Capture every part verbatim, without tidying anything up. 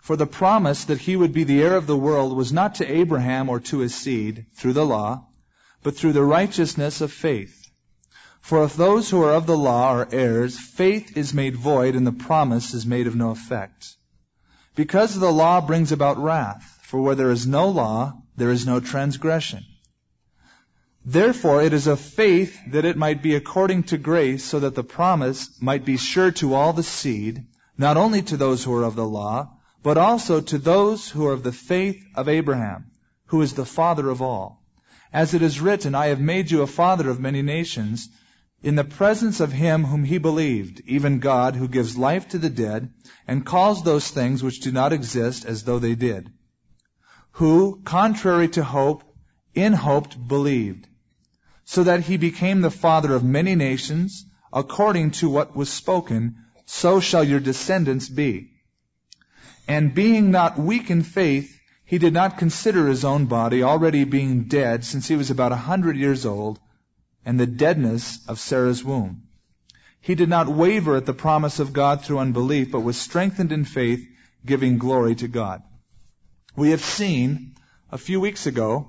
For the promise that he would be the heir of the world was not to Abraham or to his seed through the law, but through the righteousness of faith. For if those who are of the law are heirs, faith is made void and the promise is made of no effect. Because the law brings about wrath, for where there is no law, there is no transgression. Therefore it is of faith that it might be according to grace, so that the promise might be sure to all the seed, not only to those who are of the law, but also to those who are of the faith of Abraham, who is the father of all. As it is written, I have made you a father of many nations, in the presence of him whom he believed, even God, who gives life to the dead, and calls those things which do not exist as though they did. Who, contrary to hope, in hope believed, so that he became the father of many nations, according to what was spoken, so shall your descendants be. And being not weak in faith, he did not consider his own body already being dead, since he was about a hundred years old, and the deadness of Sarah's womb. He did not waver at the promise of God through unbelief, but was strengthened in faith, giving glory to God. We have seen a few weeks ago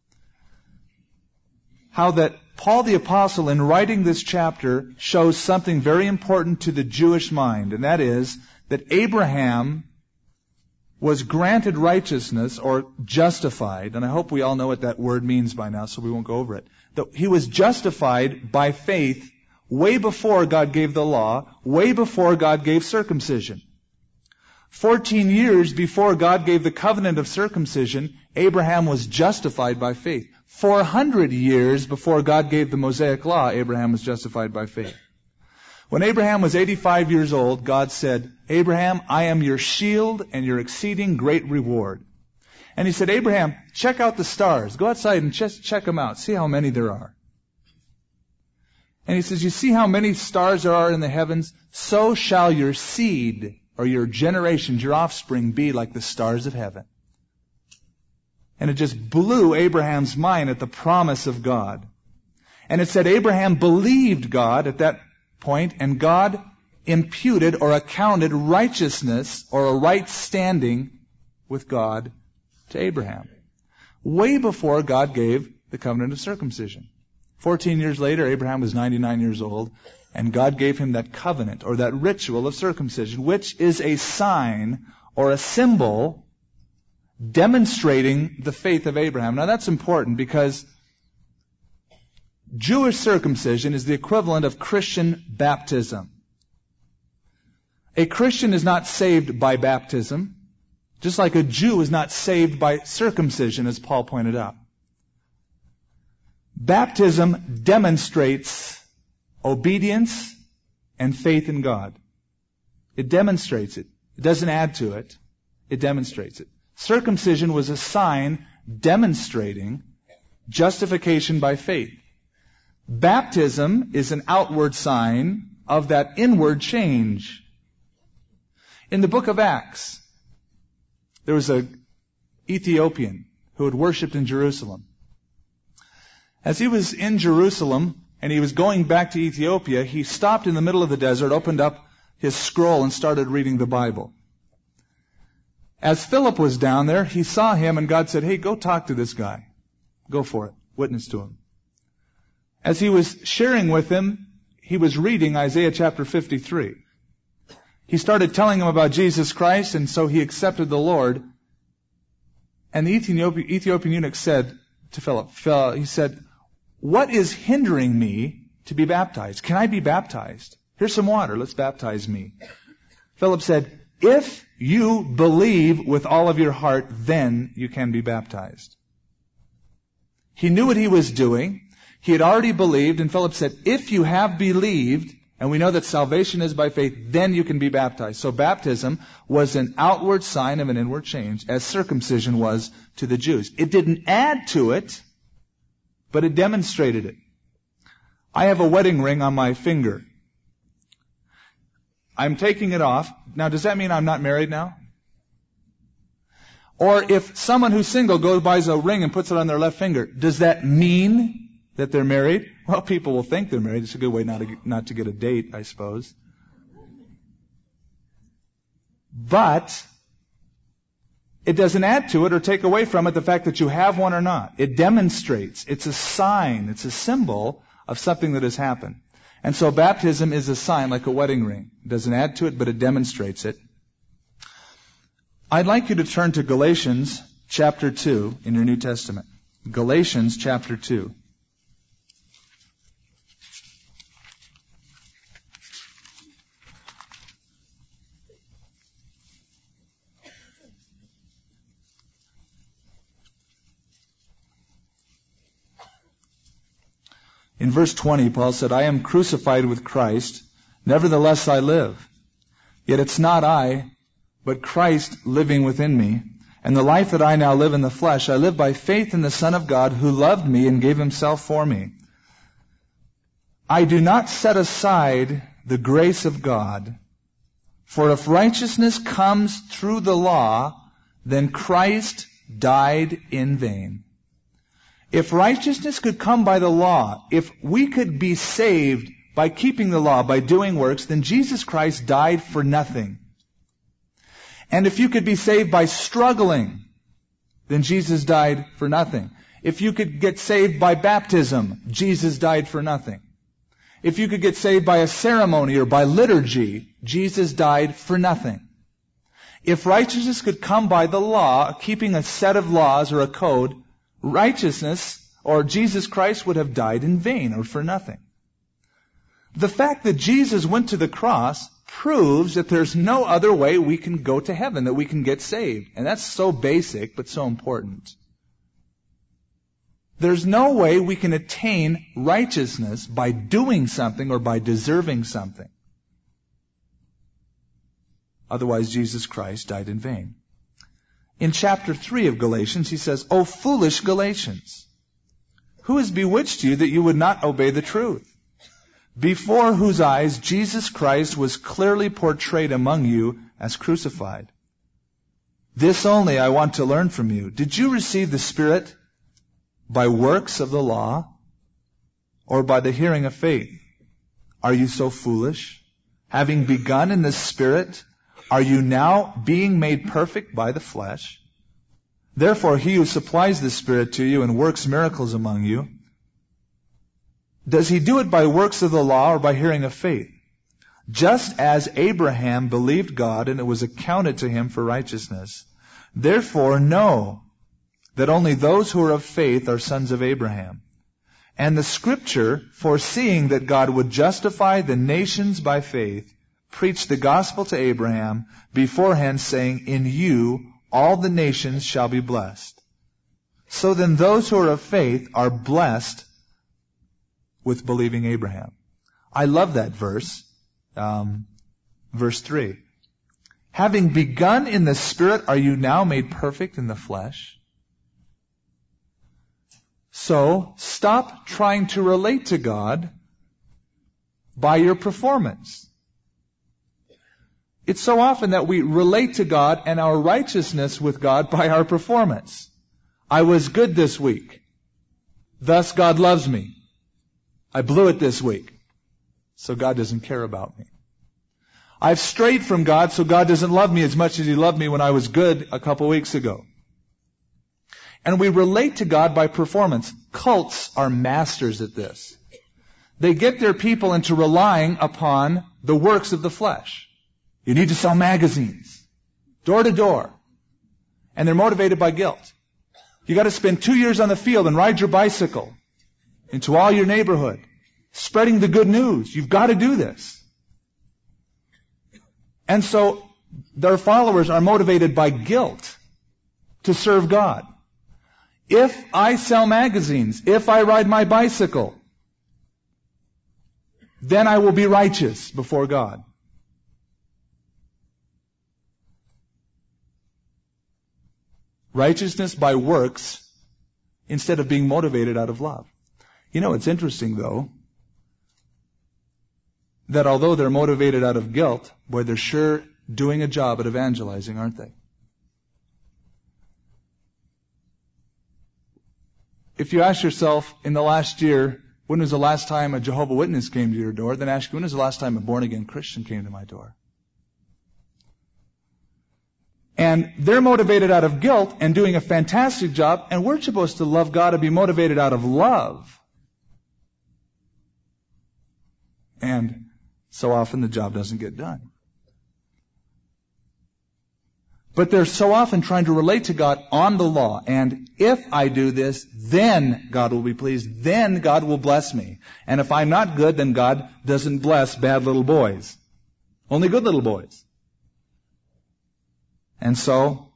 how that Paul the Apostle, in writing this chapter, shows something very important to the Jewish mind, and that is that Abraham was granted righteousness or justified, and I hope we all know what that word means by now, so we won't go over it. That he was justified by faith way before God gave the law, way before God gave circumcision. Fourteen years before God gave the covenant of circumcision, Abraham was justified by faith. Four hundred years before God gave the Mosaic law, Abraham was justified by faith. When Abraham was eighty-five years old, God said, Abraham, I am your shield and your exceeding great reward. And he said, Abraham, check out the stars. Go outside and just check them out. See how many there are. And he says, you see how many stars there are in the heavens? So shall your seed, or your generations, your offspring, be like the stars of heaven. And it just blew Abraham's mind at the promise of God. And it said Abraham believed God at that point, and God imputed or accounted righteousness or a right standing with God to Abraham. Way before God gave the covenant of circumcision. Fourteen years later, Abraham was ninety-nine years old, and God gave him that covenant or that ritual of circumcision, which is a sign or a symbol demonstrating the faith of Abraham. Now that's important because Jewish circumcision is the equivalent of Christian baptism. A Christian is not saved by baptism, just like a Jew is not saved by circumcision, as Paul pointed out. Baptism demonstrates obedience and faith in God. It demonstrates it. It doesn't add to it. It demonstrates it. Circumcision was a sign demonstrating justification by faith. Baptism is an outward sign of that inward change. In the book of Acts, there was an Ethiopian who had worshipped in Jerusalem. As he was in Jerusalem and he was going back to Ethiopia, he stopped in the middle of the desert, opened up his scroll and started reading the Bible. As Philip was down there, he saw him and God said, hey, go talk to this guy. Go for it. Witness to him. As he was sharing with him, he was reading Isaiah chapter fifty-three. He started telling him about Jesus Christ, and so he accepted the Lord. And the Ethiopian, Ethiopian eunuch said to Philip, he said, what is hindering me to be baptized? Can I be baptized? Here's some water. Let's baptize me. Philip said, if you believe with all of your heart, then you can be baptized. He knew what he was doing. He had already believed, and Philip said, if you have believed, and we know that salvation is by faith, then you can be baptized. So baptism was an outward sign of an inward change, as circumcision was to the Jews. It didn't add to it, but it demonstrated it. I have a wedding ring on my finger. I'm taking it off. Now, does that mean I'm not married now? Or if someone who's single goes buys a ring and puts it on their left finger, does that mean that they're married? Well, people will think they're married. It's a good way not to get, not to get a date, I suppose. But It doesn't add to it or take away from it the fact that you have one or not. It demonstrates. It's a sign. It's a symbol of something that has happened. And so baptism is a sign like a wedding ring. It doesn't add to it, but it demonstrates it. I'd like you to turn to Galatians chapter two in your New Testament. Galatians chapter two. In verse twenty, Paul said, I am crucified with Christ, nevertheless I live. Yet it's not I, but Christ living within me. And the life that I now live in the flesh, I live by faith in the Son of God who loved me and gave himself for me. I do not set aside the grace of God, for if righteousness comes through the law, then Christ died in vain. If righteousness could come by the law, if we could be saved by keeping the law, by doing works, then Jesus Christ died for nothing. And if you could be saved by struggling, then Jesus died for nothing. If you could get saved by baptism, Jesus died for nothing. If you could get saved by a ceremony or by liturgy, Jesus died for nothing. If righteousness could come by the law, keeping a set of laws or a code, righteousness or Jesus Christ would have died in vain or for nothing. The fact that Jesus went to the cross proves that there's no other way we can go to heaven, that we can get saved. And that's so basic, but so important. There's no way we can attain righteousness by doing something or by deserving something. Otherwise, Jesus Christ died in vain. In chapter three of Galatians, he says, O foolish Galatians, who has bewitched you that you would not obey the truth? Before whose eyes Jesus Christ was clearly portrayed among you as crucified. This only I want to learn from you. Did you receive the Spirit by works of the law or by the hearing of faith? Are you so foolish? Having begun in the Spirit, are you now being made perfect by the flesh? Therefore, he who supplies the Spirit to you and works miracles among you, does he do it by works of the law or by hearing of faith? Just as Abraham believed God and it was accounted to him for righteousness. Therefore, know that only those who are of faith are sons of Abraham. And the Scripture, foreseeing that God would justify the nations by faith, preached the gospel to Abraham beforehand, saying, in you all the nations shall be blessed. So then those who are of faith are blessed with believing Abraham. I love that verse. Um, verse three. Having begun in the Spirit, are you now made perfect in the flesh? So, stop trying to relate to God by your performance. It's so often that we relate to God and our righteousness with God by our performance. I was good this week. Thus God loves me. I blew it this week. So God doesn't care about me. I've strayed from God, so God doesn't love me as much as He loved me when I was good a couple weeks ago. And we relate to God by performance. Cults are masters at this. They get their people into relying upon the works of the flesh. You need to sell magazines, door to door. And they're motivated by guilt. You got to spend two years on the field and ride your bicycle into all your neighborhood, spreading the good news. You've got to do this. And so their followers are motivated by guilt to serve God. If I sell magazines, if I ride my bicycle, then I will be righteous before God. Righteousness by works instead of being motivated out of love. You know, it's interesting, though, that although they're motivated out of guilt, boy, they're sure doing a job at evangelizing, aren't they? If you ask yourself in the last year, when was the last time a Jehovah's Witness came to your door? Then ask, when was the last time a born-again Christian came to my door? And they're motivated out of guilt and doing a fantastic job, and we're supposed to love God and be motivated out of love. And so often the job doesn't get done. But they're so often trying to relate to God on the law. And if I do this, then God will be pleased. Then God will bless me. And if I'm not good, then God doesn't bless bad little boys. Only good little boys. And so,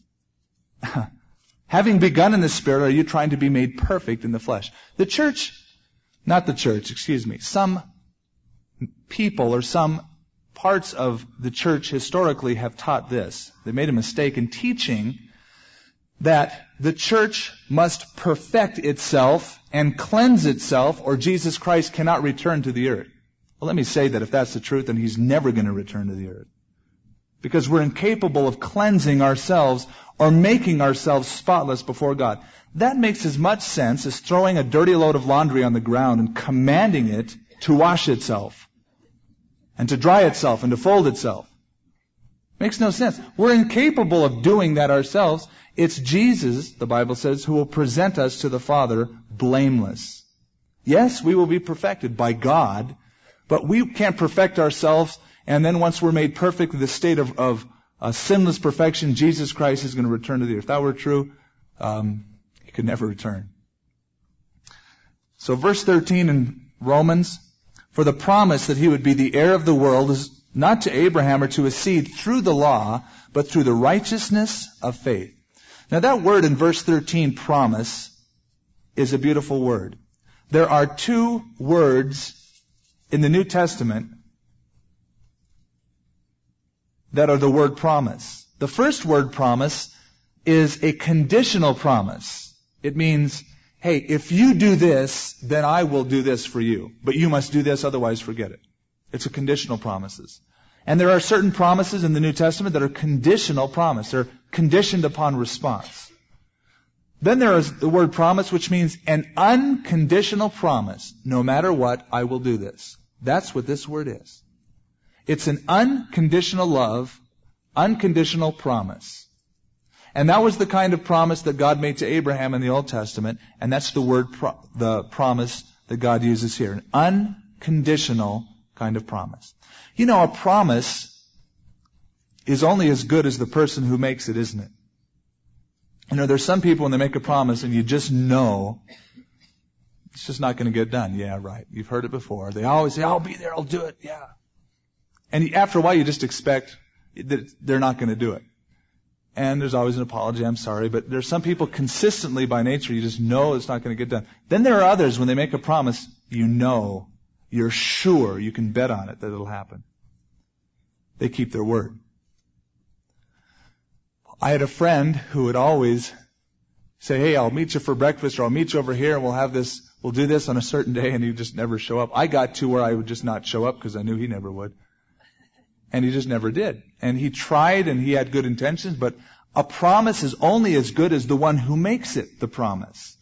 having begun in the Spirit, are you trying to be made perfect in the flesh? The church, not the church, excuse me, some people or some parts of the church historically have taught this. They made a mistake in teaching that the church must perfect itself and cleanse itself, or Jesus Christ cannot return to the earth. Well, let me say that if that's the truth, then He's never going to return to the earth. Because we're incapable of cleansing ourselves or making ourselves spotless before God. That makes as much sense as throwing a dirty load of laundry on the ground and commanding it to wash itself and to dry itself and to fold itself. Makes no sense. We're incapable of doing that ourselves. It's Jesus, the Bible says, who will present us to the Father blameless. Yes, we will be perfected by God, but we can't perfect ourselves. And then once we're made perfect in the state of, of uh, sinless perfection, Jesus Christ is going to return to the earth. If that were true, um, He could never return. So verse thirteen in Romans, for the promise that He would be the heir of the world is not to Abraham or to his seed through the law, but through the righteousness of faith. Now that word in verse thirteen, promise, is a beautiful word. There are two words in the New Testament that are the word promise. The first word promise is a conditional promise. It means, hey, if you do this, then I will do this for you. But you must do this, otherwise forget it. It's a conditional promises. And there are certain promises in the New Testament that are conditional promise. They're conditioned upon response. Then there is the word promise, which means an unconditional promise. No matter what, I will do this. That's what this word is. It's an unconditional love, unconditional promise. And that was the kind of promise that God made to Abraham in the Old Testament, and that's the word, pro- the promise that God uses here. An unconditional kind of promise. You know, a promise is only as good as the person who makes it, isn't it? You know, there's some people when they make a promise and you just know it's just not going to get done. Yeah, right. You've heard it before. They always say, I'll be there, I'll do it. Yeah. And after a while, you just expect that they're not going to do it. And there's always an apology, I'm sorry. But there's some people consistently by nature, you just know it's not going to get done. Then there are others, when they make a promise, you know, you're sure, you can bet on it that it'll happen. They keep their word. I had a friend who would always say, hey, I'll meet you for breakfast, or I'll meet you over here, and we'll have this, we'll do this on a certain day, and he'd just never show up. I got to where I would just not show up because I knew he never would. And he just never did. And he tried and he had good intentions, but a promise is only as good as the one who makes it the promise.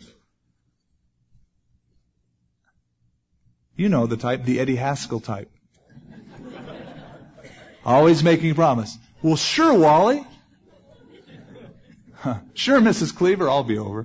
You know the type, the Eddie Haskell type. Always making a promise. Well, sure, Wally. Huh. Sure, Missus Cleaver, I'll be over.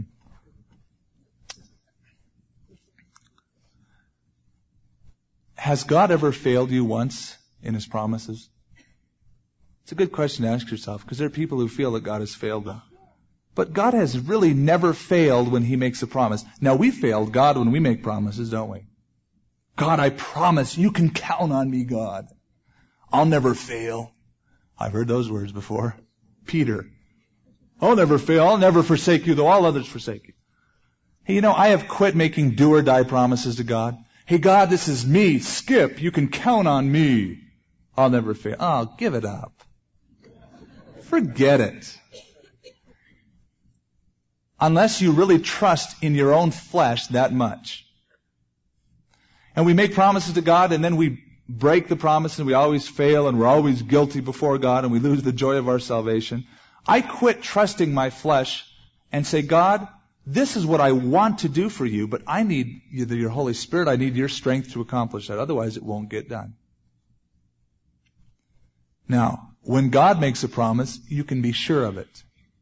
Has God ever failed you once in His promises? It's a good question to ask yourself, because there are people who feel that God has failed them. But God has really never failed when He makes a promise. Now, we failed God when we make promises, don't we? God, I promise, you can count on me, God. I'll never fail. I've heard those words before. Peter, I'll never fail. I'll never forsake you, though all others forsake you. Hey, you know, I have quit making do or die promises to God. Hey, God, this is me, Skip. You can count on me. I'll never fail. Oh, give it up. Forget it. Unless you really trust in your own flesh that much. And we make promises to God, and then we break the promise, and we always fail, and we're always guilty before God, and we lose the joy of our salvation. I quit trusting my flesh and say, God, this is what I want to do for you, but I need either your Holy Spirit, I need your strength to accomplish that. Otherwise, it won't get done. Now, when God makes a promise, you can be sure of it.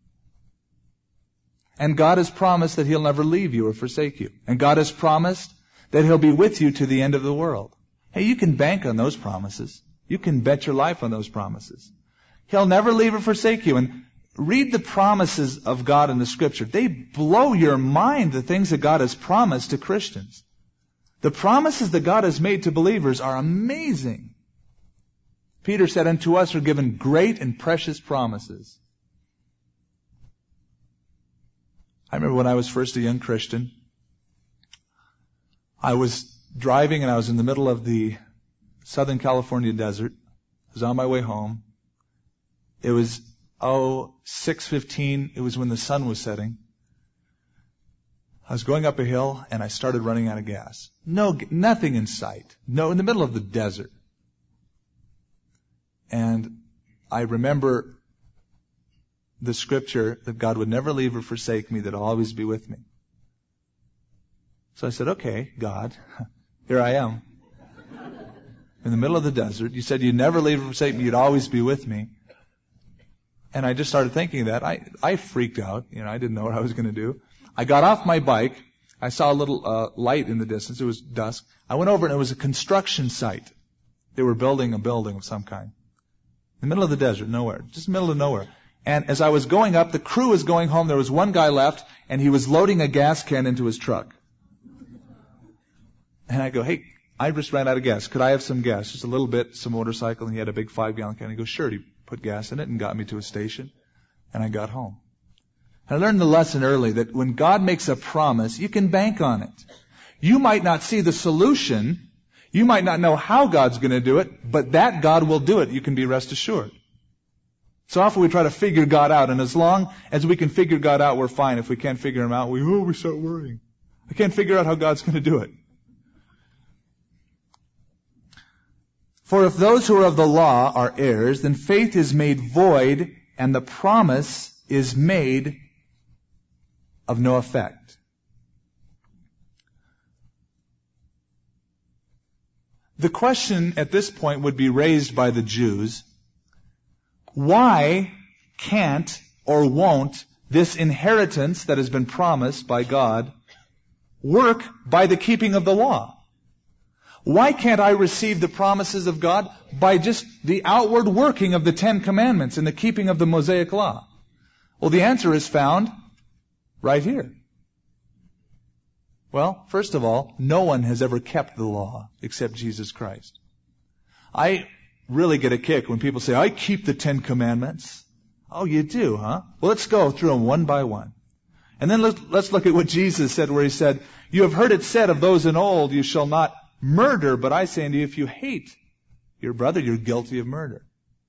And God has promised that He'll never leave you or forsake you. And God has promised that He'll be with you to the end of the world. Hey, you can bank on those promises. You can bet your life on those promises. He'll never leave or forsake you. And read the promises of God in the Scripture. They blow your mind, the things that God has promised to Christians. The promises that God has made to believers are amazing. Peter said, unto us are given great and precious promises. I remember when I was first a young Christian, I was driving and I was in the middle of the Southern California desert. I was on my way home. It was, oh, six fifteen. It was when the sun was setting. I was going up a hill and I started running out of gas. No, nothing in sight. No, in the middle of the desert. And I remember the scripture that God would never leave or forsake me, that He'll always be with me. So I said, okay, God, here I am. In the middle of the desert. You said you'd never leave or forsake me, you'd always be with me. And I just started thinking that. I, I freaked out. You know, I didn't know what I was going to do. I got off my bike. I saw a little uh, light in the distance. It was dusk. I went over and it was a construction site. They were building a building of some kind. In the middle of the desert, nowhere. Just middle of nowhere. And as I was going up, the crew was going home. There was one guy left, and he was loading a gas can into his truck. And I go, hey, I just ran out of gas. Could I have some gas? Just a little bit, some motorcycle. And he had a big five-gallon can. He goes, sure. He put gas in it and got me to a station. And I got home. I learned the lesson early that when God makes a promise, you can bank on it. You might not see the solution. You might not know how God's going to do it, but that God will do it. You can be rest assured. So often we try to figure God out, and as long as we can figure God out, we're fine. If we can't figure Him out, we, oh, we start worrying. I can't figure out how God's going to do it. For if those who are of the law are heirs, then faith is made void, and the promise is made of no effect. The question at this point would be raised by the Jews, why can't or won't this inheritance that has been promised by God work by the keeping of the law? Why can't I receive the promises of God by just the outward working of the Ten Commandments and the keeping of the Mosaic Law? Well, the answer is found right here. Well, first of all, no one has ever kept the law except Jesus Christ. I really get a kick when people say, I keep the Ten Commandments. Oh, you do, huh? Well, let's go through them one by one. And then let's, let's look at what Jesus said, where He said, you have heard it said of those in old, you shall not murder, but I say unto you, if you hate your brother, you're guilty of murder.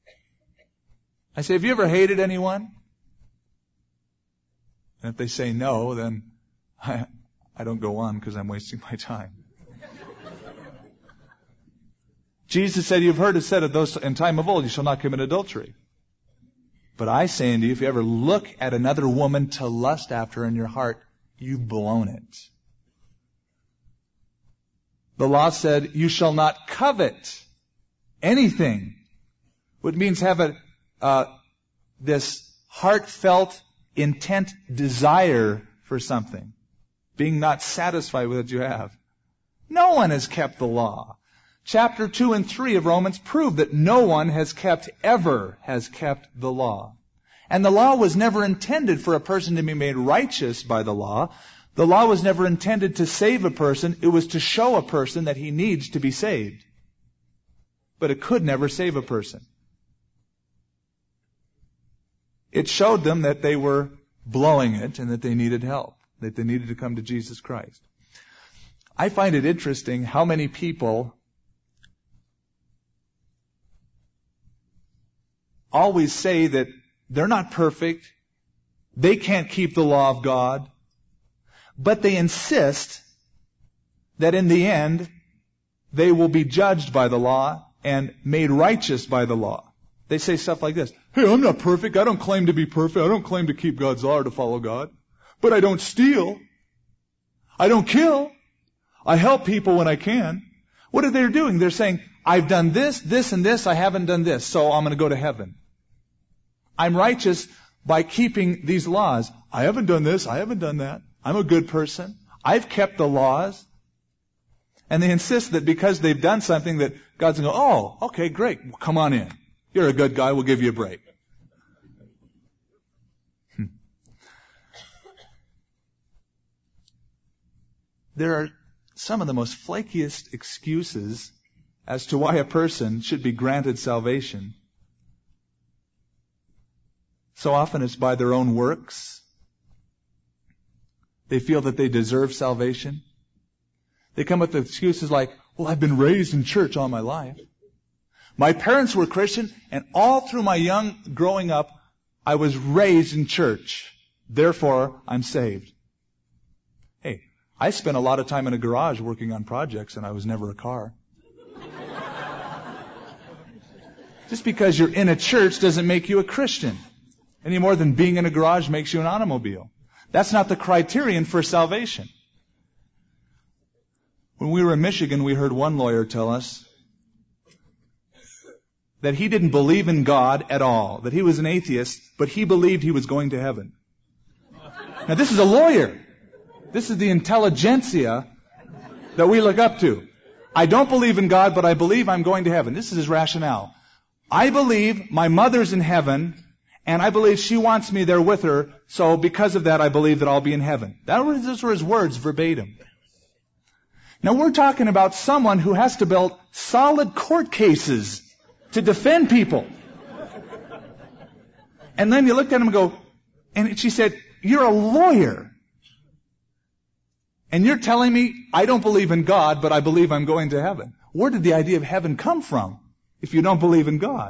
I say, have you ever hated anyone? And if they say no, then I, I don't go on because I'm wasting my time. Jesus said, you've heard it said of those in time of old, you shall not commit adultery. But I say unto you, if you ever look at another woman to lust after her in your heart, you've blown it. The law said, you shall not covet anything. What means have a, uh, this heartfelt, intent desire for something. Being not satisfied with what you have. No one has kept the law. Chapter two and three of Romans prove that no one has kept, ever has kept the law. And the law was never intended for a person to be made righteous by the law. The law was never intended to save a person. It was to show a person that he needs to be saved. But it could never save a person. It showed them that they were blowing it and that they needed help, that they needed to come to Jesus Christ. I find it interesting how many people always say that they're not perfect, they can't keep the law of God, but they insist that in the end they will be judged by the law and made righteous by the law. They say stuff like this, hey, I'm not perfect, I don't claim to be perfect, I don't claim to keep God's law or to follow God, but I don't steal, I don't kill, I help people when I can. What are they doing? They're saying, I've done this, this, and this, I haven't done this, so I'm going to go to heaven. I'm righteous by keeping these laws. I haven't done this. I haven't done that. I'm a good person. I've kept the laws. And they insist that because they've done something that God's going to go, oh, okay, great. Come on in. You're a good guy. We'll give you a break. Hmm. There are some of the most flakiest excuses as to why a person should be granted salvation. So often it's by their own works. They feel that they deserve salvation. They come up with excuses like, well, I've been raised in church all my life. My parents were Christian, and all through my young growing up, I was raised in church. Therefore, I'm saved. Hey, I spent a lot of time in a garage working on projects, and I was never a car. Just because you're in a church doesn't make you a Christian, any more than being in a garage makes you an automobile. That's not the criterion for salvation. When we were in Michigan, we heard one lawyer tell us that he didn't believe in God at all, that he was an atheist, but he believed he was going to heaven. Now, this is a lawyer. This is the intelligentsia that we look up to. I don't believe in God, but I believe I'm going to heaven. This is his rationale. I believe my mother's in heaven, and I believe she wants me there with her, so because of that, I believe that I'll be in heaven. That was, those were his words verbatim. Now, we're talking about someone who has to build solid court cases to defend people. And then you looked at him and go, and she said, you're a lawyer. And you're telling me I don't believe in God, but I believe I'm going to heaven. Where did the idea of heaven come from if you don't believe in God?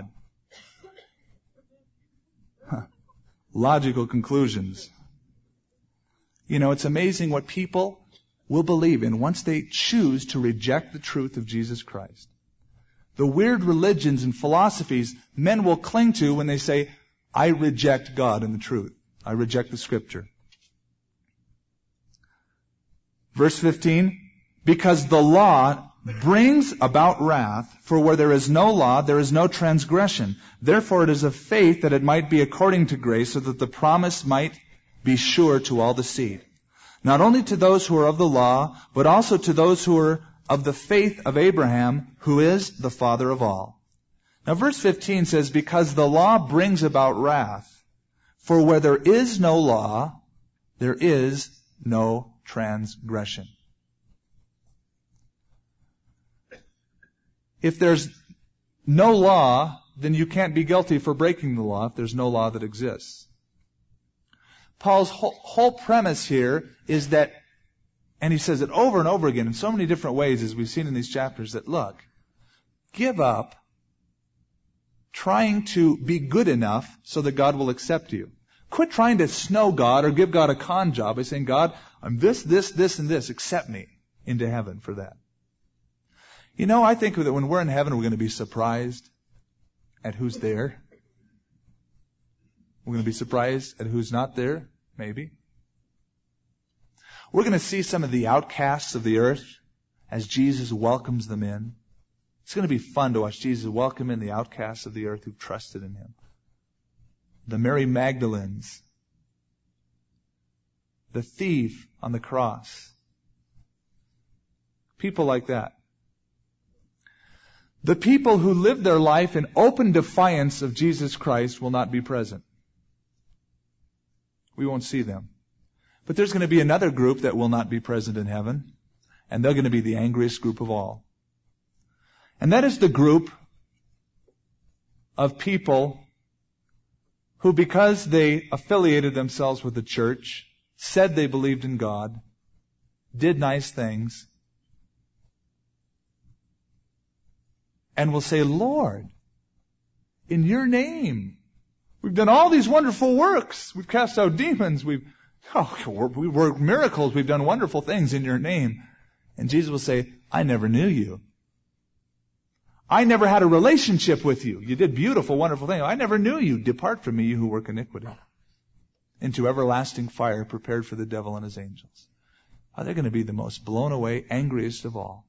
Huh. Logical conclusions. You know, it's amazing what people will believe in once they choose to reject the truth of Jesus Christ. The weird religions and philosophies men will cling to when they say, I reject God and the truth. I reject the Scripture. Verse fifteen, because the law brings about wrath, for where there is no law, there is no transgression. Therefore it is of faith that it might be according to grace, so that the promise might be sure to all the seed. Not only to those who are of the law, but also to those who are of the faith of Abraham, who is the father of all. Now verse fifteen says, because the law brings about wrath, for where there is no law, there is no transgression. If there's no law, then you can't be guilty for breaking the law if there's no law that exists. Paul's whole, whole premise here is that, and he says it over and over again in so many different ways as we've seen in these chapters, that look, give up trying to be good enough so that God will accept you. Quit trying to snow God or give God a con job by saying, God, I'm this, this, this, and this. Accept me into heaven for that. You know, I think that when we're in heaven, we're going to be surprised at who's there. We're going to be surprised at who's not there, maybe. We're going to see some of the outcasts of the earth as Jesus welcomes them in. It's going to be fun to watch Jesus welcome in the outcasts of the earth who've trusted in Him. The Mary Magdalenes, the thief on the cross. People like that. The people who live their life in open defiance of Jesus Christ will not be present. We won't see them. But there's going to be another group that will not be present in heaven, and they're going to be the angriest group of all. And that is the group of people who, because they affiliated themselves with the church, said they believed in God, did nice things, and will say, Lord, in your name, we've done all these wonderful works. We've cast out demons. We've, oh, we worked miracles. We've done wonderful things in your name. And Jesus will say, I never knew you. I never had a relationship with you. You did beautiful, wonderful things. I never knew you. Depart from me, you who work iniquity. Into everlasting fire prepared for the devil and his angels. Oh, they're going to be the most blown away, angriest of all.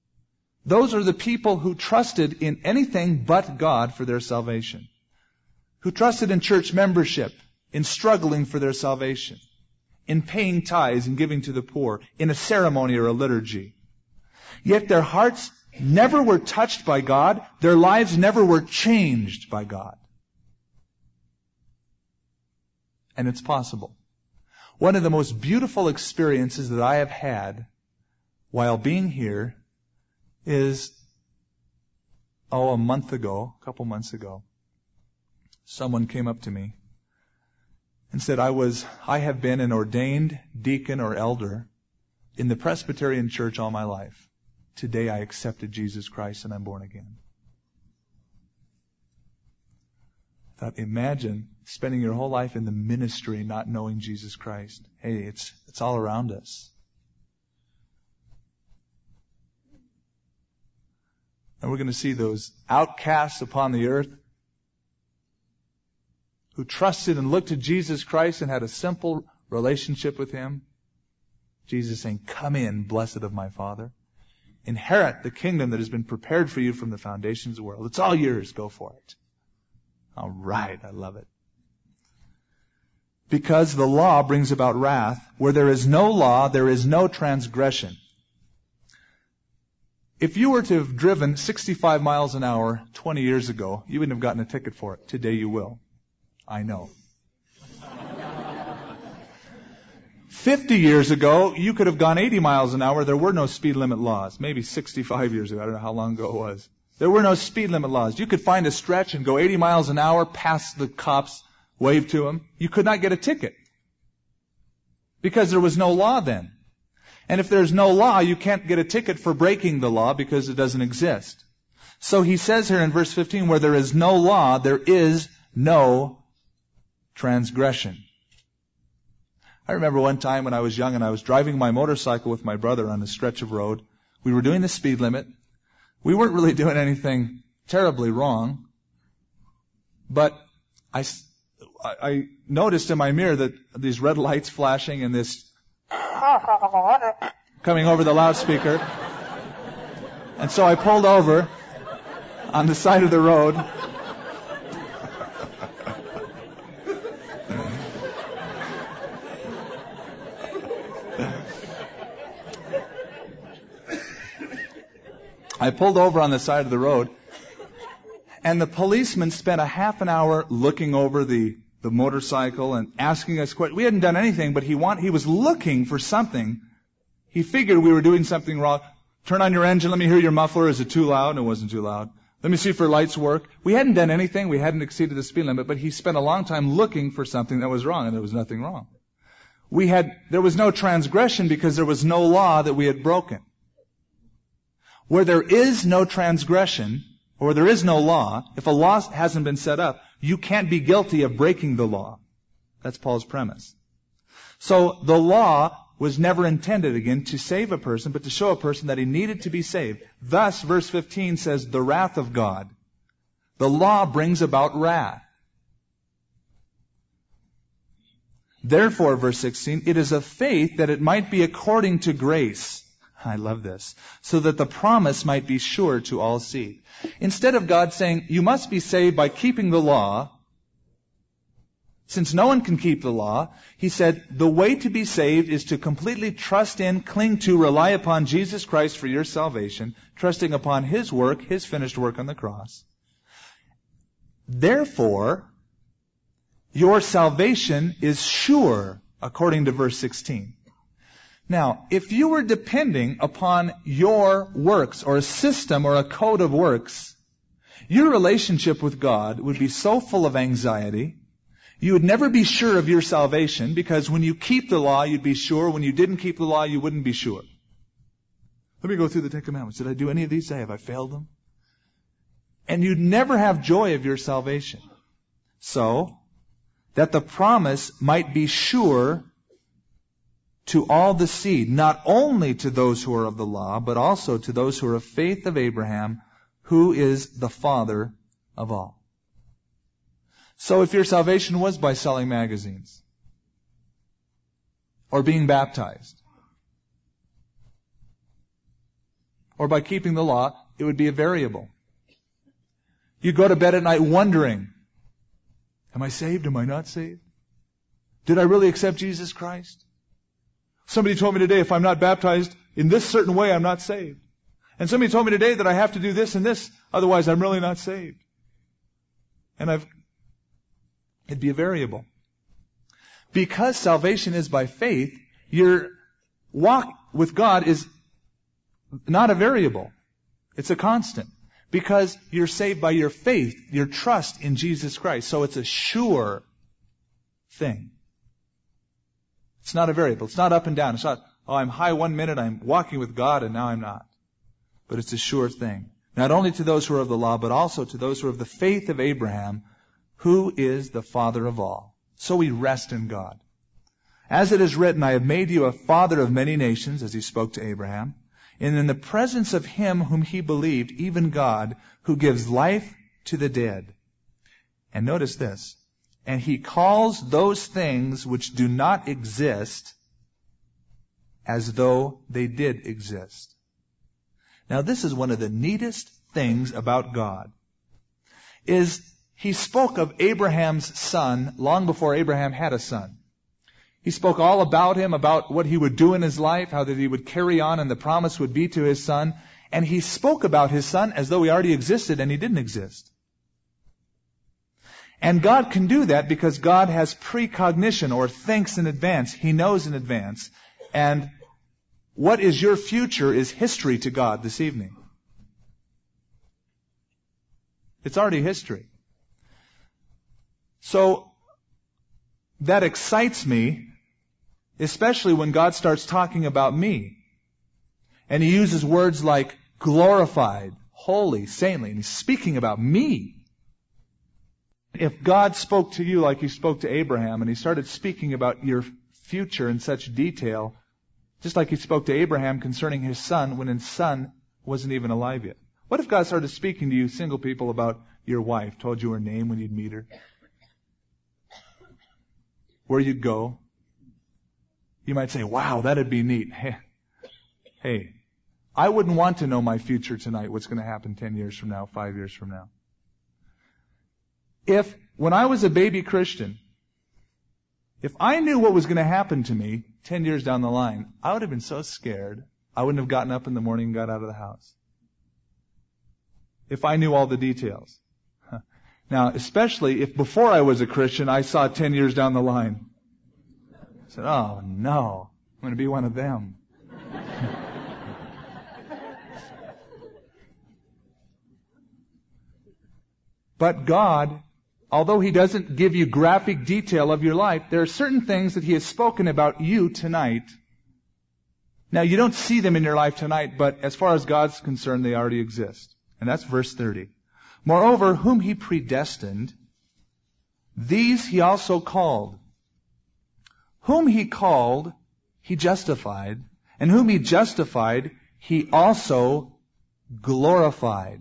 Those are the people who trusted in anything but God for their salvation. who trusted in church membership, in struggling for their salvation, in paying tithes and giving to the poor, in a ceremony or a liturgy. Yet their hearts never were touched by God. Their lives never were changed by God. And it's possible. One of the most beautiful experiences that I have had while being here is, oh, a month ago, a couple months ago, someone came up to me and said, I was, I have been an ordained deacon or elder in the Presbyterian church all my life. Today I accepted Jesus Christ and I'm born again. I thought, imagine spending your whole life in the ministry not knowing Jesus Christ. Hey, it's, it's all around us. And we're going to see those outcasts upon the earth who trusted and looked to Jesus Christ and had a simple relationship with Him. Jesus saying, come in, blessed of my Father. Inherit the kingdom that has been prepared for you from the foundations of the world. It's all yours. Go for it. All right. I love it. Because the law brings about wrath. Where there is no law, there is no transgression. If you were to have driven sixty-five miles an hour twenty years ago, you wouldn't have gotten a ticket for it. Today you will. I know. fifty years ago, you could have gone eighty miles an hour. There were no speed limit laws. Maybe sixty-five years ago. I don't know how long ago it was. There were no speed limit laws. You could find a stretch and go eighty miles an hour past the cops, wave to them. You could not get a ticket. Because there was no law then. And if there's no law, you can't get a ticket for breaking the law because it doesn't exist. So he says here in verse fifteen, where there is no law, there is no transgression. I remember one time when I was young and I was driving my motorcycle with my brother on a stretch of road. We were doing the speed limit. We weren't really doing anything terribly wrong. But I, I noticed in my mirror that these red lights flashing and this coming over the loudspeaker. And so I pulled over on the side of the road. I pulled over on the side of the road, and the policeman spent a half an hour looking over the, the motorcycle and asking us questions. We hadn't done anything, but he want, he was looking for something. He figured we were doing something wrong. Turn on your engine, let me hear your muffler. Is it too loud? No, it wasn't too loud. Let me see if your lights work. We hadn't done anything. We hadn't exceeded the speed limit, but he spent a long time looking for something that was wrong, and there was nothing wrong. We had, there was no transgression because there was no law that we had broken. Where there is no transgression, or there is no law, if a law hasn't been set up, you can't be guilty of breaking the law. That's Paul's premise. So the law was never intended, again, to save a person, but to show a person that he needed to be saved. Thus, verse fifteen says, the wrath of God. The law brings about wrath. Therefore, verse sixteen, it is of faith that it might be according to grace. I love this. So that the promise might be sure to all seed. Instead of God saying, you must be saved by keeping the law, since no one can keep the law, He said, the way to be saved is to completely trust in, cling to, rely upon Jesus Christ for your salvation, trusting upon His work, His finished work on the cross. Therefore, your salvation is sure, according to verse sixteen. Now, if you were depending upon your works or a system or a code of works, your relationship with God would be so full of anxiety. You would never be sure of your salvation because when you keep the law, you'd be sure. When you didn't keep the law, you wouldn't be sure. Let me go through the Ten Commandments. Did I do any of these today? Have I failed them? And you'd never have joy of your salvation. So, that the promise might be sure to all the seed, not only to those who are of the law, but also to those who are of faith of Abraham, who is the father of all. So if your salvation was by selling magazines, or being baptized, or by keeping the law, it would be a variable. You go to bed at night wondering, Am I saved? Am I not saved? Did I really accept Jesus Christ? Somebody told me today if I'm not baptized in this certain way, I'm not saved. And somebody told me today that I have to do this and this, otherwise I'm really not saved. And I've, it'd be a variable. Because salvation is by faith, your walk with God is not a variable. It's a constant. Because you're saved by your faith, your trust in Jesus Christ. So it's a sure thing. It's not a variable. It's not up and down. It's not, oh, I'm high one minute, I'm walking with God, and now I'm not. But it's a sure thing. Not only to those who are of the law, but also to those who are of the faith of Abraham, who is the father of all. So we rest in God. As it is written, I have made you a father of many nations, as he spoke to Abraham, and in the presence of him whom he believed, even God, who gives life to the dead. And notice this, and he calls those things which do not exist as though they did exist. Now this is one of the neatest things about God, is he spoke of Abraham's son long before Abraham had a son. He spoke all about him, about what he would do in his life, how that he would carry on and the promise would be to his son. And he spoke about his son as though he already existed and he didn't exist. And God can do that because God has precognition or thinks in advance. He knows in advance. And what is your future is history to God this evening. It's already history. So, that excites me, especially when God starts talking about me. And he uses words like glorified, holy, saintly, and he's speaking about me. If God spoke to you like he spoke to Abraham, and he started speaking about your future in such detail, just like he spoke to Abraham concerning his son when his son wasn't even alive yet. What if God started speaking to you single people about your wife, told you her name when you'd meet her? Where you'd go? You might say, wow, that'd be neat. Hey, hey, I wouldn't want to know my future tonight, what's going to happen ten years from now, five years from now. If, when I was a baby Christian, if I knew what was going to happen to me ten years down the line, I would have been so scared, I wouldn't have gotten up in the morning and got out of the house. If I knew all the details. Now, especially if before I was a Christian, I saw ten years down the line. I said, oh no, I'm going to be one of them. But God, although he doesn't give you graphic detail of your life, there are certain things that he has spoken about you tonight. Now, you don't see them in your life tonight, but as far as God's concerned, they already exist. And that's verse thirty. Moreover, whom he predestined, these he also called. Whom he called, he justified. And whom he justified, he also glorified.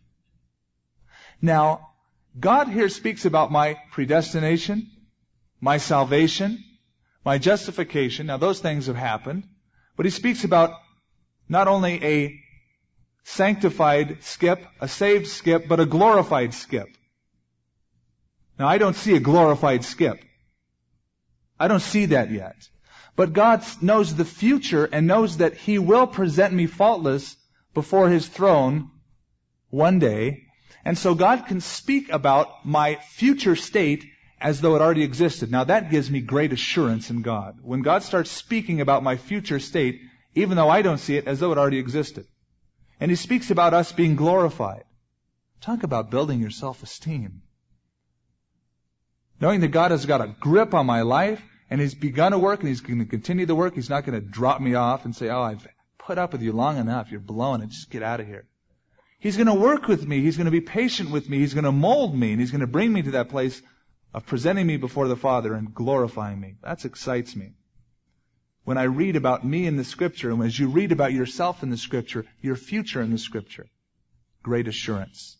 Now, God here speaks about my predestination, my salvation, my justification. Now, those things have happened. But he speaks about not only a sanctified Skip, a saved Skip, but a glorified Skip. Now, I don't see a glorified Skip. I don't see that yet. But God knows the future and knows that he will present me faultless before his throne one day. And so God can speak about my future state as though it already existed. Now, that gives me great assurance in God. When God starts speaking about my future state, even though I don't see it, as though it already existed. And he speaks about us being glorified. Talk about building your self-esteem. Knowing that God has got a grip on my life, and he's begun to work, and he's going to continue the work. He's not going to drop me off and say, oh, I've put up with you long enough. You're blowing it. Just get out of here. He's going to work with me. He's going to be patient with me. He's going to mold me, and he's going to bring me to that place of presenting me before the Father and glorifying me. That excites me. When I read about me in the Scripture, and as you read about yourself in the Scripture, your future in the Scripture, great assurance.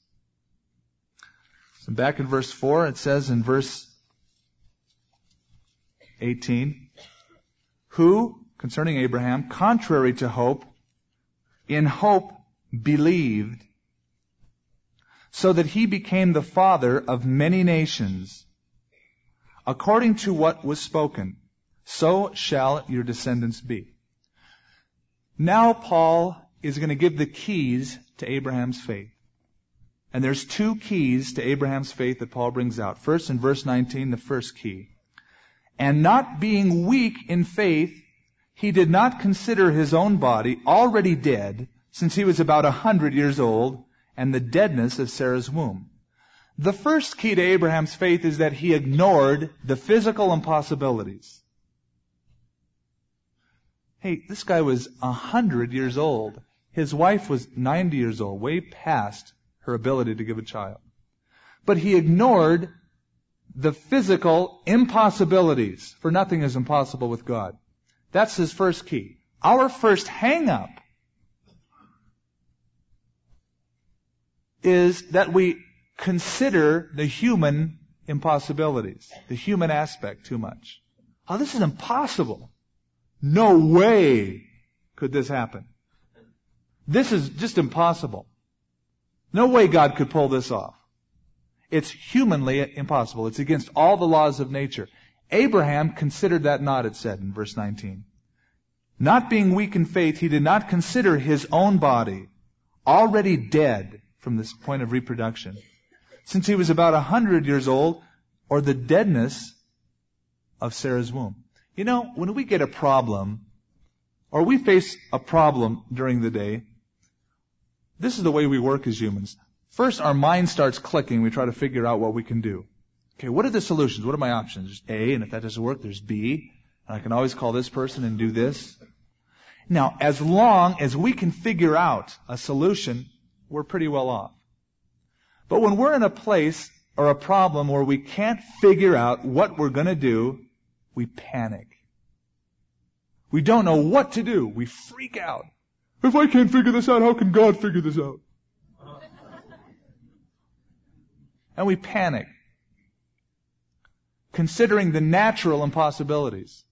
So back in verse four, it says in verse eighteen, who, concerning Abraham, contrary to hope, in hope believed, so that he became the father of many nations, according to what was spoken, so shall your descendants be. Now Paul is going to give the keys to Abraham's faith. And there's two keys to Abraham's faith that Paul brings out. First, in verse nineteen, the first key. And not being weak in faith, he did not consider his own body already dead, since he was about a hundred years old, and the deadness of Sarah's womb. The first key to Abraham's faith is that he ignored the physical impossibilities. Hey, this guy was a hundred years old. His wife was ninety years old, way past her ability to give a child. But he ignored the physical impossibilities, for nothing is impossible with God. That's his first key. Our first hang-up is that we consider the human impossibilities, the human aspect too much. Oh, this is impossible. No way could this happen. This is just impossible. No way God could pull this off. It's humanly impossible. It's against all the laws of nature. Abraham considered that not, it said in verse nineteen. Not being weak in faith, he did not consider his own body already dead from this point of reproduction, since he was about a hundred years old, or the deadness of Sarah's womb. You know, when we get a problem, or we face a problem during the day, this is the way we work as humans. First, our mind starts clicking. We try to figure out what we can do. Okay, what are the solutions? What are my options? There's A, and if that doesn't work, there's B. And I can always call this person and do this. Now, as long as we can figure out a solution, we're pretty well off. But when we're in a place or a problem where we can't figure out what we're going to do, we panic. We don't know what to do. We freak out. If I can't figure this out, how can God figure this out? And we panic, considering the natural impossibilities.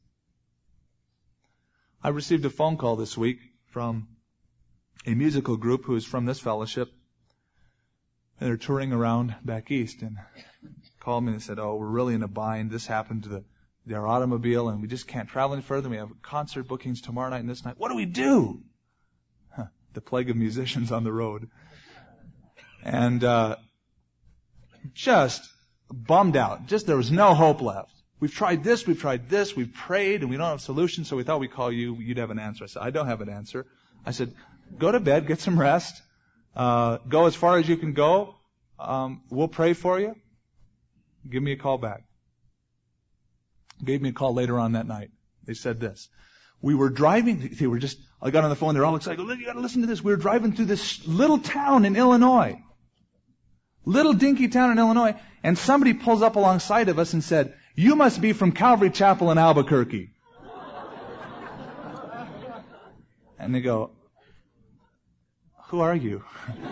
I received a phone call this week from a musical group who is from this fellowship. And they're touring around back east, and called me and said, oh, we're really in a bind. This happened to the, their automobile, and we just can't travel any further. We have concert bookings tomorrow night and this night. What do we do? Huh, the plague of musicians on the road. And uh just bummed out. Just there was no hope left. We've tried this, we've tried this, we've prayed, and we don't have a solution, so we thought we'd call you. You'd have an answer. I said, I don't have an answer. I said, go to bed, get some rest. Uh, go as far as you can go. Um, we'll pray for you. Give me a call back. Gave me a call later on that night. They said this. We were driving, they were just, I got on the phone, they're all excited. You gotta listen to this. We were driving through this little town in Illinois. Little dinky town in Illinois. And somebody pulls up alongside of us and said, you must be from Calvary Chapel in Albuquerque. And they go, who are you?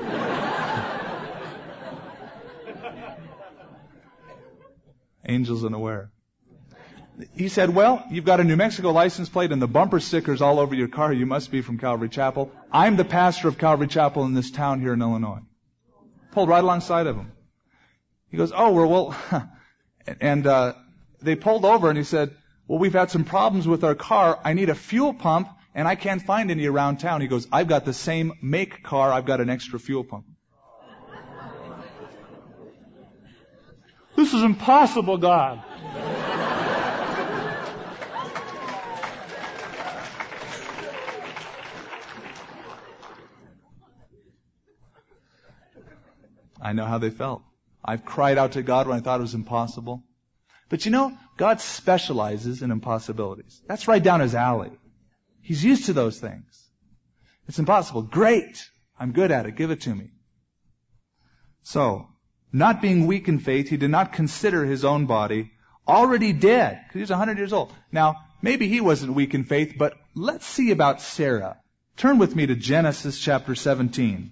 Angels unaware. He said, well, you've got a New Mexico license plate and the bumper stickers all over your car. You must be from Calvary Chapel. I'm the pastor of Calvary Chapel in this town here in Illinois. Pulled right alongside of him. He goes, oh, well, well, and uh, they pulled over and he said, well, we've had some problems with our car. I need a fuel pump and I can't find any around town. He goes, I've got the same make car. I've got an extra fuel pump. This is impossible, God. I know how they felt. I've cried out to God when I thought it was impossible. But you know, God specializes in impossibilities. That's right down his alley. He's used to those things. It's impossible. Great. I'm good at it. Give it to me. So, not being weak in faith, he did not consider his own body already dead, because he was one hundred years old. Now, maybe he wasn't weak in faith, but let's see about Sarah. Turn with me to Genesis chapter seventeen.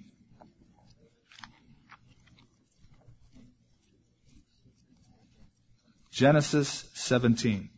Genesis seventeen.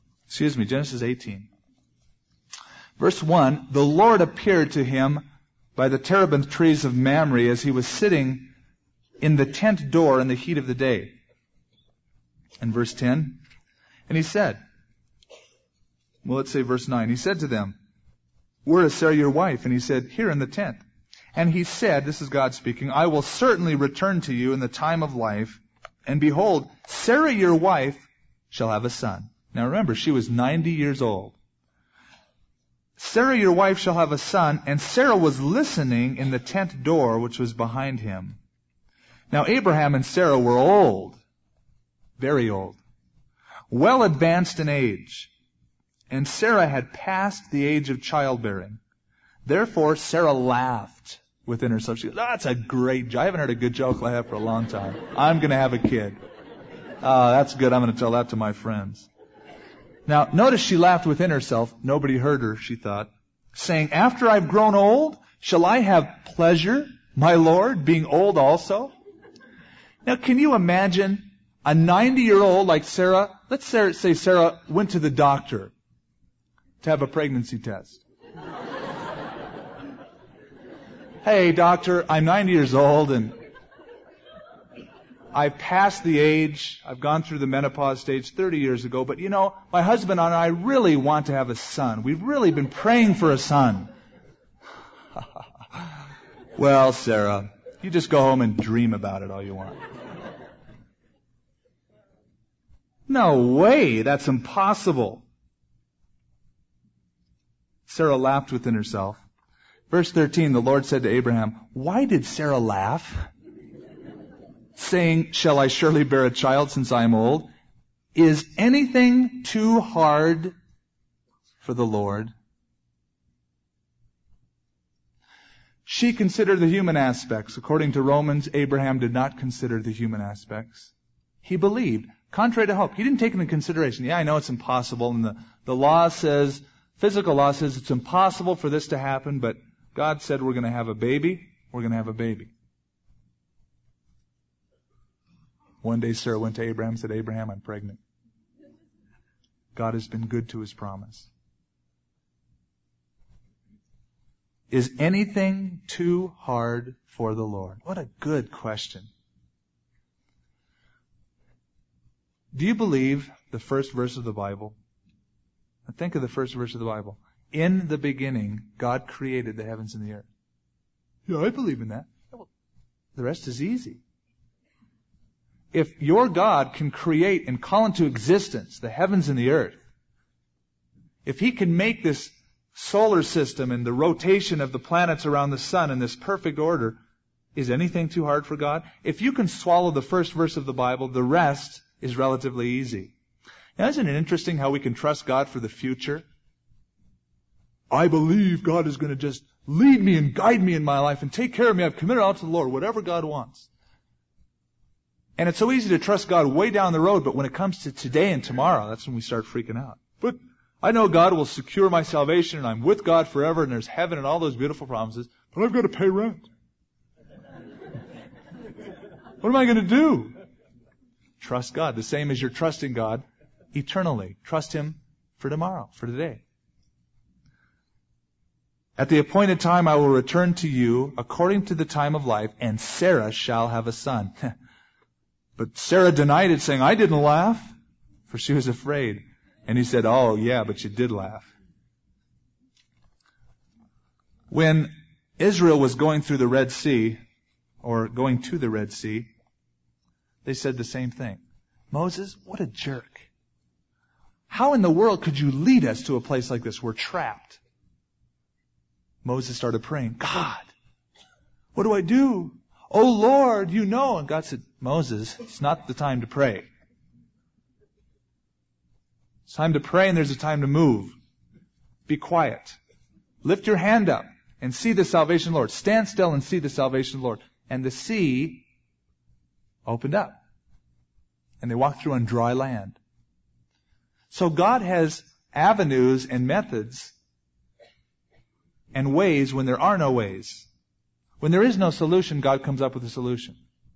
Excuse me, Genesis eighteen. Verse one, the Lord appeared to him by the terebinth trees of Mamre as he was sitting in the tent door in the heat of the day. And verse ten, and he said, well, let's say verse nine, he said to them, where is Sarah your wife? And he said, here in the tent. And he said, this is God speaking, I will certainly return to you in the time of life, and behold, Sarah your wife shall have a son. Now remember, she was ninety years old. Sarah your wife shall have a son, and Sarah was listening in the tent door which was behind him. Now Abraham and Sarah were old, very old, well advanced in age, and Sarah had passed the age of childbearing. Therefore Sarah laughed within herself. She goes, oh, that's a great joke. I haven't heard a good joke like that for a long time. I'm going to have a kid. Oh, that's good. I'm going to tell that to my friends. Now, notice she laughed within herself. Nobody heard her, she thought, saying, after I've grown old, shall I have pleasure, my Lord, being old also? Now, can you imagine a ninety-year-old like Sarah? Let's say Sarah went to the doctor to have a pregnancy test. Hey, doctor, I'm ninety years old and I've passed the age. I've gone through the menopause stage thirty years ago. But, you know, my husband and I really want to have a son. We've really been praying for a son. Well, Sarah, you just go home and dream about it all you want. No way. That's impossible. Sarah laughed within herself. Verse thirteen, the Lord said to Abraham, why did Sarah laugh? Saying, shall I surely bear a child since I am old? Is anything too hard for the Lord? She considered the human aspects. According to Romans, Abraham did not consider the human aspects. He believed, contrary to hope. He didn't take into consideration, yeah, I know it's impossible, and the, the law says, physical law says it's impossible for this to happen, but God said we're going to have a baby, we're going to have a baby. One day Sarah went to Abraham and said, Abraham, I'm pregnant. God has been good to His promise. Is anything too hard for the Lord? What a good question. Do you believe the first verse of the Bible? Now think of the first verse of the Bible. In the beginning, God created the heavens and the earth. Yeah, I believe in that. The rest is easy. If your God can create and call into existence the heavens and the earth, if He can make this solar system and the rotation of the planets around the sun in this perfect order, is anything too hard for God? If you can swallow the first verse of the Bible, the rest is relatively easy. Now, isn't it interesting how we can trust God for the future? I believe God is going to just lead me and guide me in my life and take care of me. I've committed all to the Lord, whatever God wants. And it's so easy to trust God way down the road, but when it comes to today and tomorrow, that's when we start freaking out. But I know God will secure my salvation, and I'm with God forever, and there's heaven and all those beautiful promises, but I've got to pay rent. What am I going to do? Trust God, the same as you're trusting God eternally. Trust Him for tomorrow, for today. At the appointed time I will return to you according to the time of life, and Sarah shall have a son. But Sarah denied it, saying, I didn't laugh, for she was afraid. And he said, oh, yeah, but you did laugh. When Israel was going through the Red Sea, or going to the Red Sea, they said the same thing. Moses, what a jerk. How in the world could you lead us to a place like this? We're trapped. Moses started praying, God, what do I do? Oh, Lord, you know. And God said, Moses, it's not the time to pray. It's time to pray and there's a time to move. Be quiet. Lift your hand up and see the salvation of the Lord. Stand still and see the salvation of the Lord. And the sea opened up. And they walked through on dry land. So God has avenues and methods and ways when there are no ways. When there is no solution, God comes up with a solution.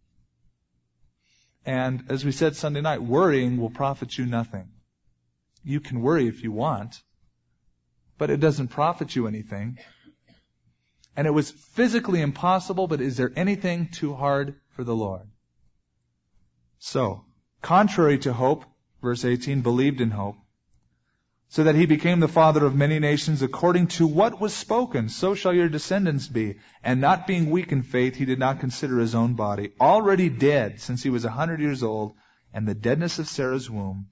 And as we said Sunday night, worrying will profit you nothing. You can worry if you want, but it doesn't profit you anything. And it was physically impossible, but is there anything too hard for the Lord? So, contrary to hope, verse eighteen, believed in hope, so that he became the father of many nations according to what was spoken, so shall your descendants be. And not being weak in faith, he did not consider his own body already dead since he was a hundred years old, and the deadness of Sarah's womb.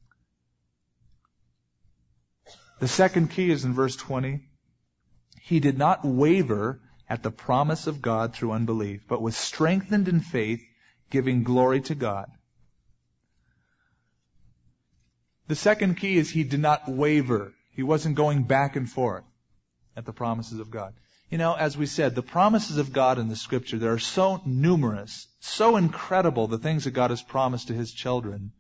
The second key is in verse twenty. He did not waver at the promise of God through unbelief, but was strengthened in faith, giving glory to God. The second key is he did not waver. He wasn't going back and forth at the promises of God. You know, as we said, the promises of God in the Scripture, they are so numerous, so incredible, the things that God has promised to His children,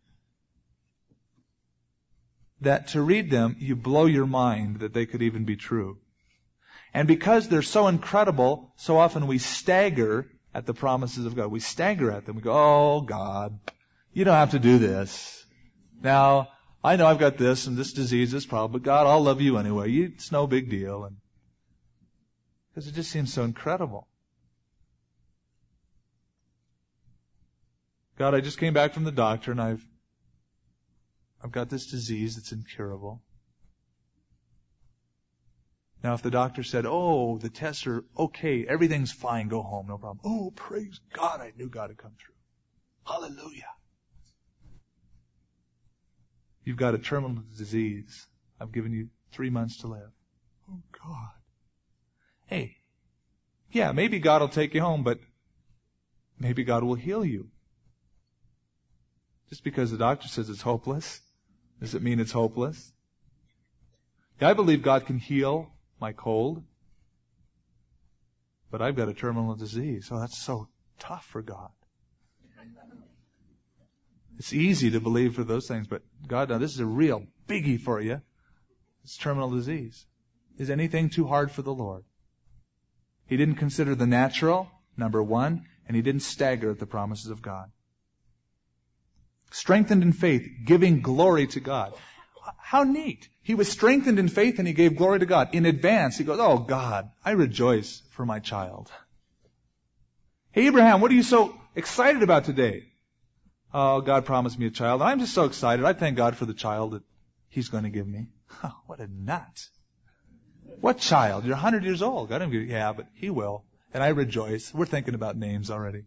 that to read them, you blow your mind that they could even be true. And because they're so incredible, so often we stagger at the promises of God. We stagger at them. We go, oh, God, you don't have to do this. Now, I know I've got this and this disease, this problem, but God, I'll love you anyway. You, it's no big deal. And because it just seems so incredible. God, I just came back from the doctor and I've I've got this disease that's incurable. Now, if the doctor said, oh, the tests are okay, everything's fine, go home, no problem. Oh, praise God, I knew God had come through. Hallelujah. You've got a terminal disease. I've given you three months to live. Oh, God. Hey, yeah, maybe God will take you home, but maybe God will heal you. Just because the doctor says it's hopeless, does it mean it's hopeless? Yeah, I believe God can heal my cold, but I've got a terminal disease. Oh, that's so tough for God. It's easy to believe for those things, but God, now this is a real biggie for you. It's terminal disease. Is anything too hard for the Lord? He didn't consider the natural, number one, and he didn't stagger at the promises of God. Strengthened in faith, giving glory to God. How neat. He was strengthened in faith and he gave glory to God. In advance, he goes, oh God, I rejoice for my child. Hey Abraham, what are you so excited about today? Oh, God promised me a child. I'm just so excited. I thank God for the child that He's going to give me. Huh, what a nut. What child? You're a hundred years old. God didn't give you. Yeah, but He will. And I rejoice. We're thinking about names already.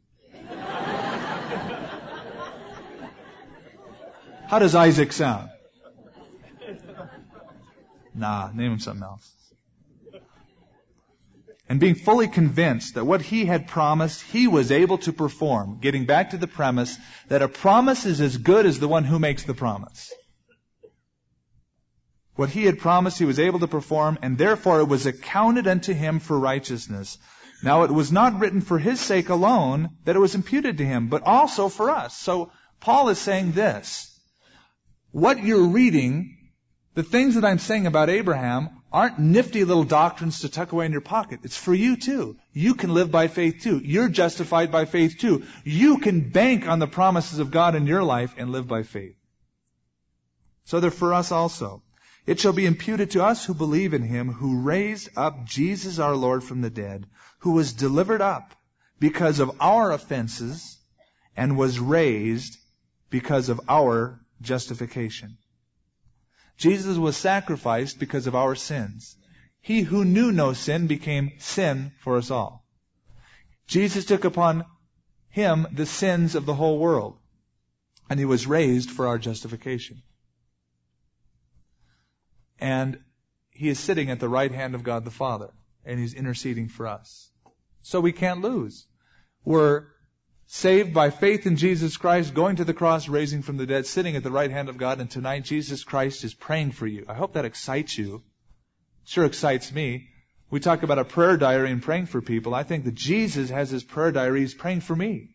How does Isaac sound? Nah, name him something else. And being fully convinced that what he had promised, he was able to perform. Getting back to the premise that a promise is as good as the one who makes the promise. What he had promised, he was able to perform, and therefore it was accounted unto him for righteousness. Now it was not written for his sake alone that it was imputed to him, but also for us. So Paul is saying this. What you're reading, the things that I'm saying about Abraham, aren't nifty little doctrines to tuck away in your pocket. It's for you too. You can live by faith too. You're justified by faith too. You can bank on the promises of God in your life and live by faith. So they're for us also. It shall be imputed to us who believe in Him, who raised up Jesus our Lord from the dead, who was delivered up because of our offenses and was raised because of our justification. Jesus was sacrificed because of our sins. He who knew no sin became sin for us all. Jesus took upon Him the sins of the whole world, and He was raised for our justification. And He is sitting at the right hand of God the Father, and He's interceding for us. So we can't lose. We're saved by faith in Jesus Christ, going to the cross, raising from the dead, sitting at the right hand of God, and tonight Jesus Christ is praying for you. I hope that excites you. It sure excites me. We talk about a prayer diary and praying for people. I think that Jesus has His prayer diary. He's praying for me.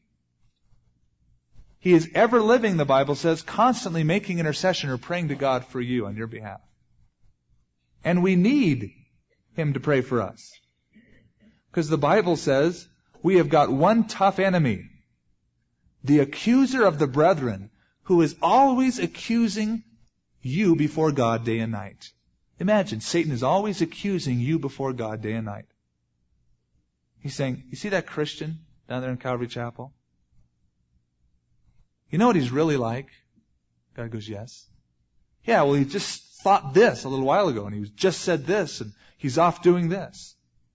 He is ever living, the Bible says, constantly making intercession or praying to God for you on your behalf. And we need Him to pray for us. Because the Bible says we have got one tough enemy. The accuser of the brethren, who is always accusing you before God day and night. Imagine, Satan is always accusing you before God day and night. He's saying, you see that Christian down there in Calvary Chapel? You know what he's really like? God goes, yes. Yeah, well, he just thought this a little while ago, and he just said this, and he's off doing this.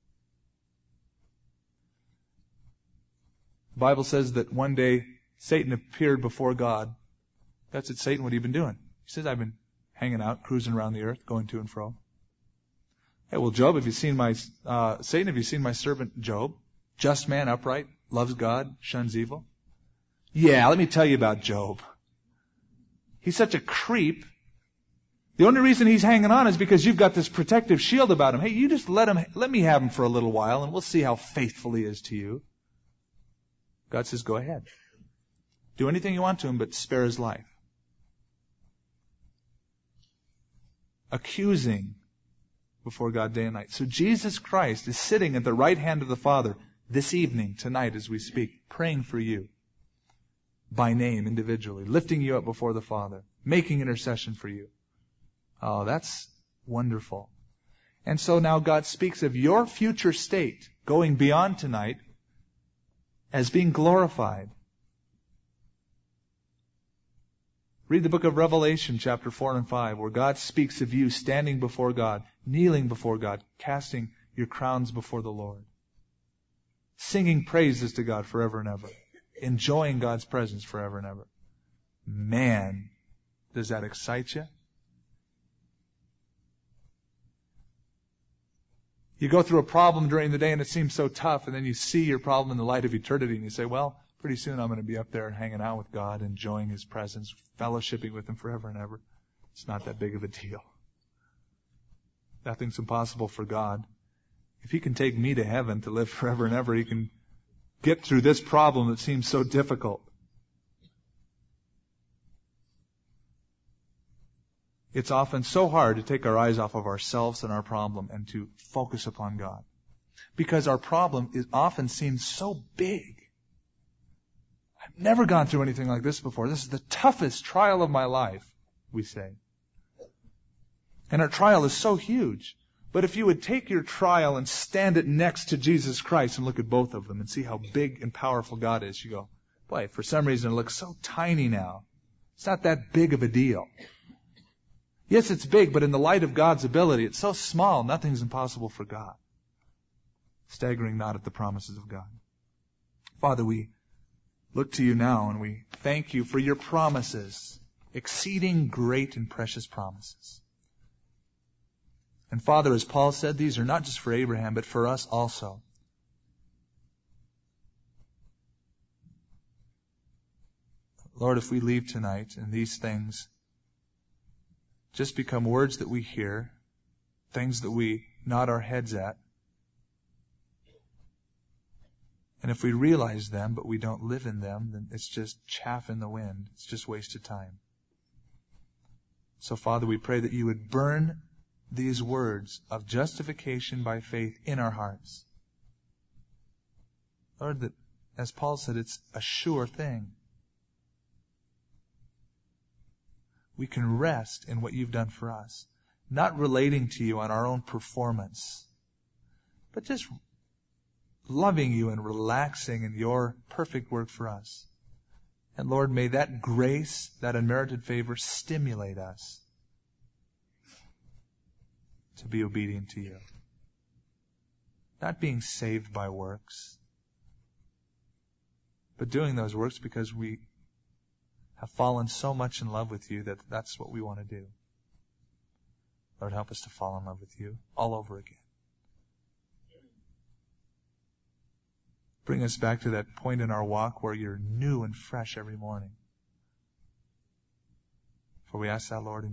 The Bible says that one day Satan appeared before God. God said, Satan, what have you been doing? He says, I've been hanging out, cruising around the earth, going to and fro. Hey, well, Job, have you seen my, uh, Satan, have you seen my servant Job? Just man, upright, loves God, shuns evil. Yeah, let me tell you about Job. He's such a creep. The only reason he's hanging on is because you've got this protective shield about him. Hey, you just let him, let me have him for a little while, and we'll see how faithful he is to you. God says, go ahead. Do anything you want to him, but spare his life. Accusing before God day and night. So Jesus Christ is sitting at the right hand of the Father this evening, tonight as we speak, praying for you by name individually, lifting you up before the Father, making intercession for you. Oh, that's wonderful. And so now God speaks of your future state, going beyond tonight, as being glorified. Read the book of Revelation, chapter four and five, where God speaks of you standing before God, kneeling before God, casting your crowns before the Lord, singing praises to God forever and ever, enjoying God's presence forever and ever. Man, does that excite you? You go through a problem during the day and it seems so tough, and then you see your problem in the light of eternity and you say, well, pretty soon I'm going to be up there hanging out with God, enjoying His presence, fellowshipping with Him forever and ever. It's not that big of a deal. Nothing's impossible for God. If He can take me to heaven to live forever and ever, He can get through this problem that seems so difficult. It's often so hard to take our eyes off of ourselves and our problem and to focus upon God. Because our problem is often seems so big. I've never gone through anything like this before. This is the toughest trial of my life, we say. And our trial is so huge. But if you would take your trial and stand it next to Jesus Christ and look at both of them and see how big and powerful God is, you go, boy, for some reason it looks so tiny now. It's not that big of a deal. Yes, it's big, but in the light of God's ability, it's so small, nothing's impossible for God. Staggering not at the promises of God. Father, we look to you now and we thank you for your promises, exceeding great and precious promises. And Father, as Paul said, these are not just for Abraham, but for us also. Lord, if we leave tonight and these things just become words that we hear, things that we nod our heads at, and if we realize them but we don't live in them, then it's just chaff in the wind. It's just wasted time. So, Father, we pray that you would burn these words of justification by faith in our hearts. Lord, that, as Paul said, it's a sure thing. We can rest in what you've done for us, not relating to you on our own performance, but just loving you and relaxing in your perfect work for us. And Lord, may that grace, that unmerited favor, stimulate us to be obedient to you. Not being saved by works, but doing those works because we have fallen so much in love with you that that's what we want to do. Lord, help us to fall in love with you all over again. Bring us back to that point in our walk where you're new and fresh every morning. For we ask that, Lord, in